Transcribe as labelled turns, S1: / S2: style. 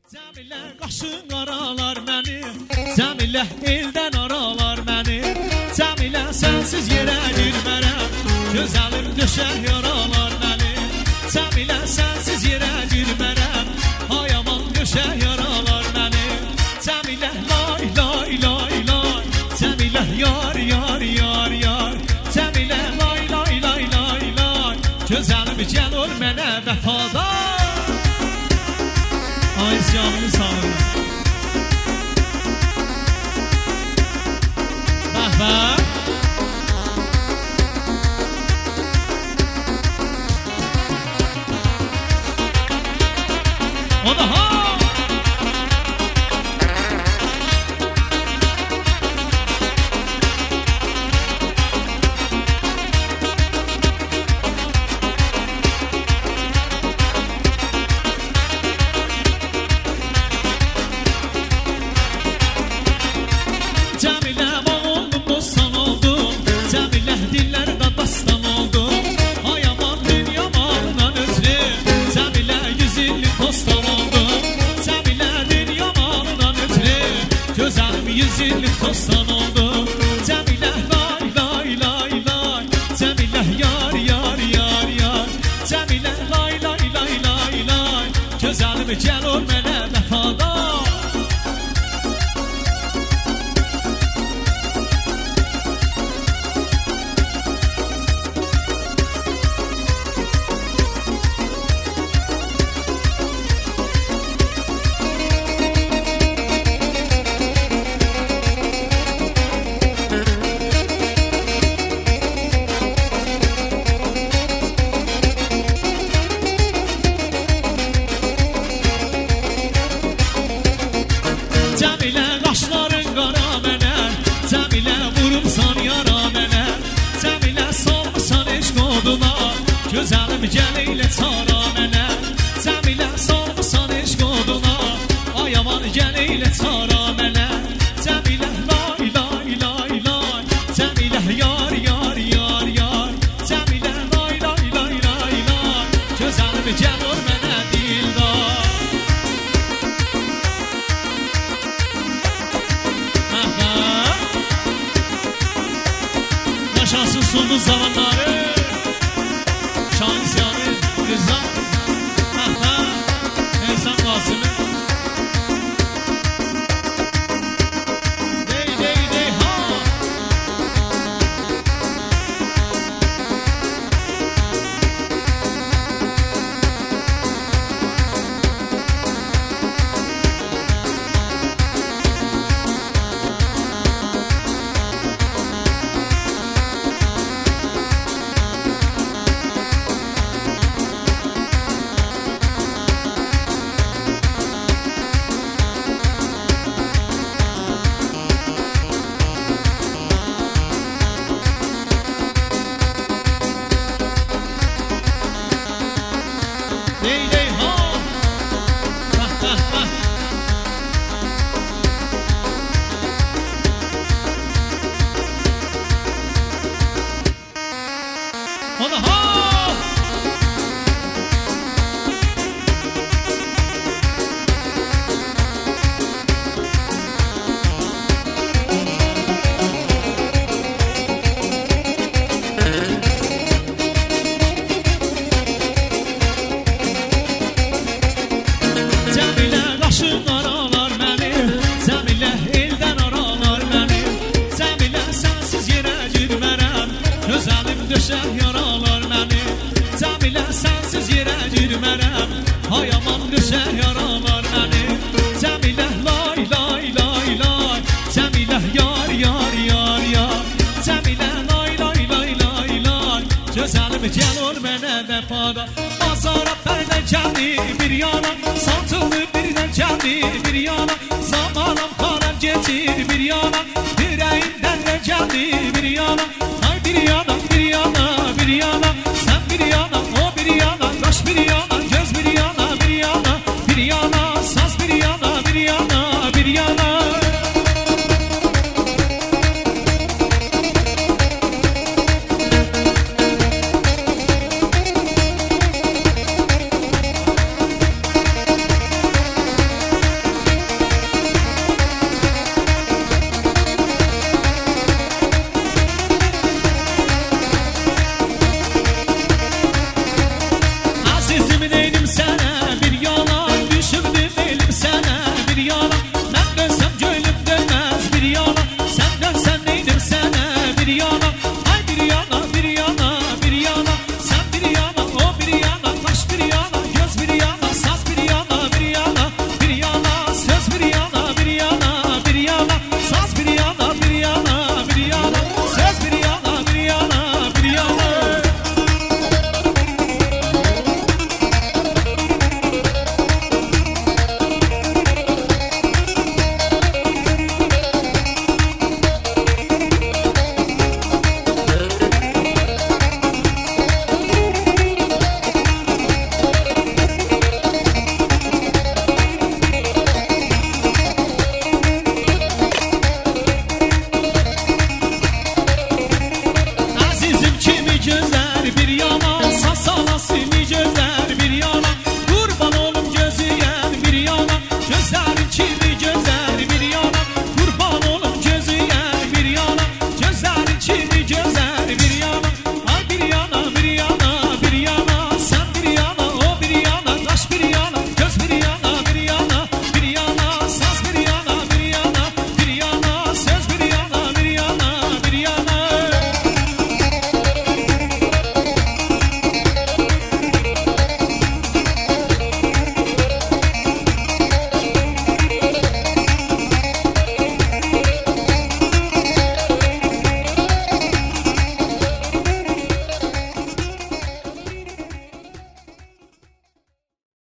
S1: Cəmilə qaşın aralar məni, Cəmilə eldən aralar məni, Cəmilə sənsiz yerə girmərəm, gözəlim döşər yaralar məni, Cəmilə sənsiz yerə girmərəm, ay aman döşər yaralar məni, Cəmilə lay lay lay lay, Cəmilə yar yar yar yar, Cəmilə lay lay lay lay lay, gözəlim gəl ol mənə vəfadar. Ay canını sağ olun. Bəh bəh. O da ha. Yüzünlük tostan oldu Cəmilə lay lay lay lay Cəmilə yar yar yar yar Cəmilə lay lay lay lay lay Gözəlim gəl ol mənə vəfadar. Cəmilə qaşların qara mənə, Cəmilə vurumsan yara mənə, Cəmilə salmısan eşq oduna, gözəlim gəl eylə çara mənə, Cəmilə salmısan eşq oduna, ay aman gəl eylə çara mənə, Cəmilə lay lay lay lay, Cəmilə yar yar yar yar, Cəmilə lay lay lay lay lay, gözəlim gəl ol mənə dildar. Yaşasın sunduğu zamanları Şans yanı Rıza Eysan Qasım'ı Dey dey dey ha. Dey dey ha. O da ha. Cəmilə qaşın aralar məni, Cəmilə eldən aralar məni, Cəmilə sənsiz yerə girmərəm, gözəlim döşər yaralar məni, Cəmilə sənsiz yerə girmərəm, ay aman döşər yaralar məni, Cəmilə lay lay lay lay, Cəmilə yar yar yar yar, Cəmilə lay lay lay lay lay, gözəlim gəl ol mənə vəfadar. Bazara pərdə gəldi bir yana, satıldı birdən gəldi bir yana, zamanım qarar geçir bir yana, ürəyimdən də gəldi bir yana, ay bir yana bir yana bir yana, sən bir yana o bir yana, qaş bir yana, göz bir yana bir yana, bir yana saz bir yana.